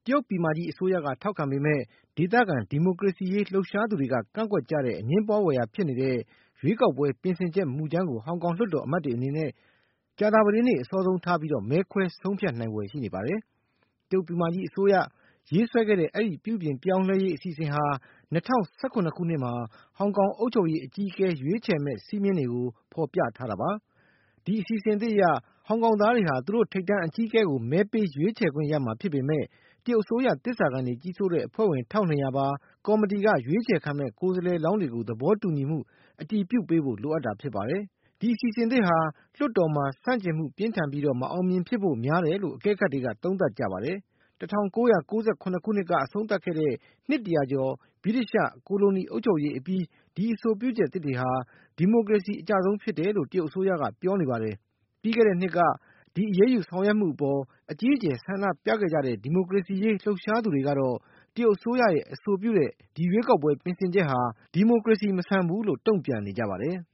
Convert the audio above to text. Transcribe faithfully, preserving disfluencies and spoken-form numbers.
တရုတ်ပြည်မကြီးအစိုးရကထောက်ခံပေမဲ့ဒေသခံဒီမိုကရေစီရေးလှုပ်ရှားသူတွေကကန့်ကွက်ကြတဲ့အငင်းပွားဖွယ်ရာဖြစ်နေတဲ့ရွေးကောက်ပွဲပြင်ဆင်ချက်မူကြမ်းကိုဟောင်ကောင်လွှတ်တော်အမတ်တွေအနေနဲ့ကြာသပတေးနေ့အစောဆုံးထားပြီးမဲခွဲဆုံးဖြတ်နိုင်ဖွယ်ရှိနေပါတယ်။ တရုတ်ပြည်မကြီးအစိုးရရေးဆွဲခဲ့တဲ့အဲဒီပြုပြင်ပြောင်းလဲရေးအစီအစဉ်ဟာ၂၀၁၇ခုနှစ်မှာဟောင်ကောင်အုပ်ချုပ်ရေးအကြီးအကဲရွေးချယ်မယ့်စည်းမျဉ်းတွေကိုဖေါ်ပြထားတာပါ။ ဒီအစီအစဉ်သစ်အရဟောင်ကောင်သားတွေဟာသူတို့ထိပ်တန်းအကြီးအကဲကိုမဲပေးရွေးချယ်ခွင့်ရမှာဖြစ်ပေမဲ့တရုတ်အစိုးရသစ္စာခံတွေကြီးစိုးတဲ့အဖွဲ့ဝင်၁၂၀၀ပါကော်မတီကရွေးချယ်ခံမယ့်ကိုယ်စားလှယ်လောင်းတွေကိုသဘောတူညီမှုအတည်ပြုပေးဖို့လိုအပ်တာဖြစ်ပါတယ်။ ဒီအစီအစဉ်သစ်ဟာလွှတ်တော်မှာဆန့်ကျင်မှုပြင်းထန်ပြီးမအောင်မြင်ဖြစ်ဖို့များတယ်လို့အကဲခတ်တွေကသုံးသပ်ကြပါတယ်။ ၁၉၉၇ခုနှစ်ကအဆုံးသတ်ခဲ့တဲ့နှစ်တရာကျော်ဗြိတိသျှကိုလိုနီအုပ်ချုပ်ရေးအပြီးဒီအဆိုပြုချက်သစ်တွေဟာဒီမိုကရေစီအကျဆုံးဖြစ်တယ်လို့တရုတ်အစိုးရကပြောနေပါတယ်။ ပြီးခဲ့တဲ့နှစ်ကဒီအရေးယူဆောင်ရွက်မှုအပေါ်အကြီးအကျယ်ဆန္ဒပြခဲ့ကြတဲ့ဒီမိုကရေစီရေးလှုပ်ရှားသူတွေကတော့တရုတ်အစိုးရရဲ့အဆိုပြုတဲ့ဒီရွေးကောက်ပွဲပြင်ဆင်ချက်ဟာဒီမိုကရေစီမဆန်ဘူးလို့တုန့်ပြန်နေကြပါတယ်။